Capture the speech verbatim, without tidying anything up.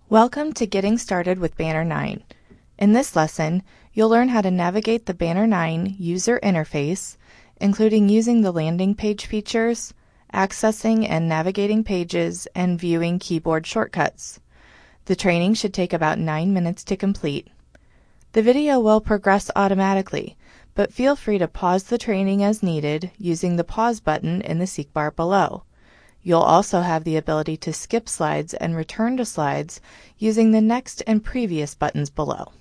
Welcome to Getting Started with Banner nine. In this lesson, you'll learn how to navigate the Banner nine user interface, including using the landing page features, accessing and navigating pages, and viewing keyboard shortcuts. The training should take about nine minutes to complete. The video will progress automatically, but feel free to pause the training as needed using the pause button in the seek bar below. You'll also have the ability to skip slides and return to slides using the next and previous buttons below.